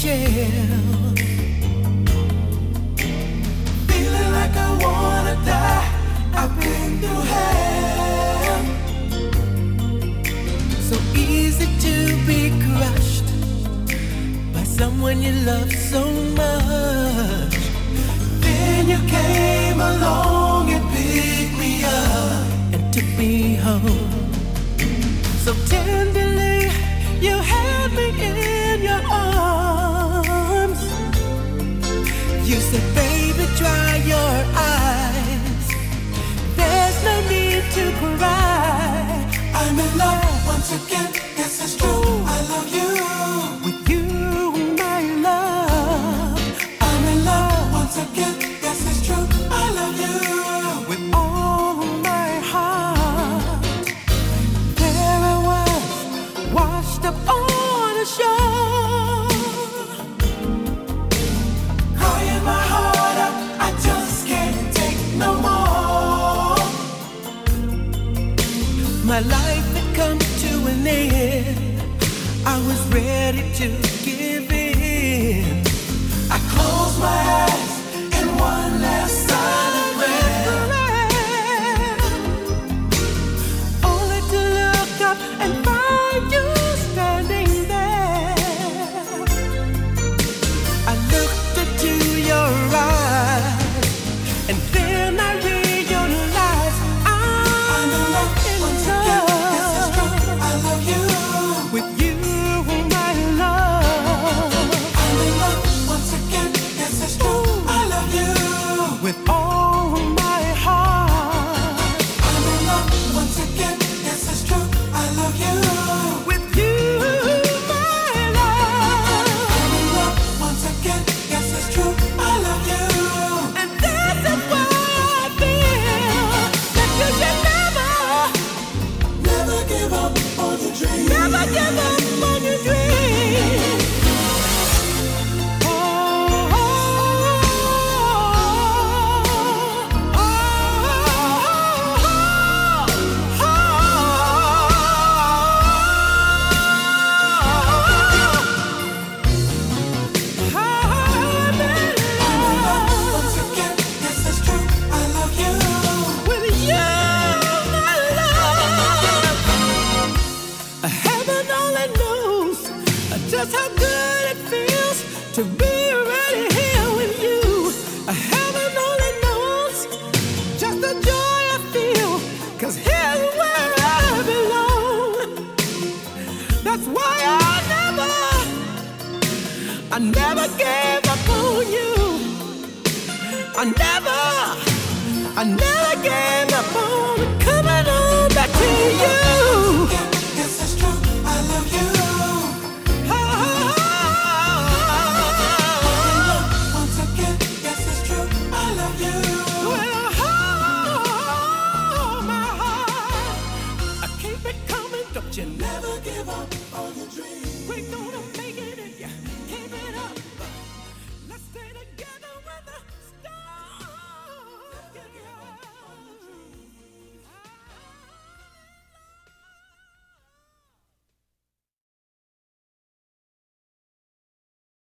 shell. Feeling like I wanna die. I've been through hell. So easy to be crushed by someone you love so much. Then you came along and picked me up and took me home. So tenderly you held me in your arms. You said, baby, dry your eyes. There's no need to cry. I'm in love once again, yes it's true, I love you. With you, my love. I'm in love once again, yes it's true, I love you. With all my heart. There I was, washed up on the shore, crying my heart out, I just can't take no more. My life had come to an end. I was ready to give in. I closed my eyes in one last silent prayer, only to look up and find you standing there. I looked into your eyes, and then I realized I'm in love once again. Yes, it's true. I love you. With you, my love. I'm in love once again. Yes, it's true. I love you. With all my heart. I'm in love once again. Yes, it's true. I love you. With you, my love. I'm in love once again. Yes, it's true. I love you. And this is why I feel that you should never give up on your dreams. Never give up on your dreams. Oh, oh, oh, oh, I'm in love once again. Yes, it's true. I love you. With you, my love. Heaven only knows just how good it feels to be right here with you. Heaven only knows just the joy I feel, 'cause here's where I belong. That's why I never gave up on you. I never gave up on coming on back to you.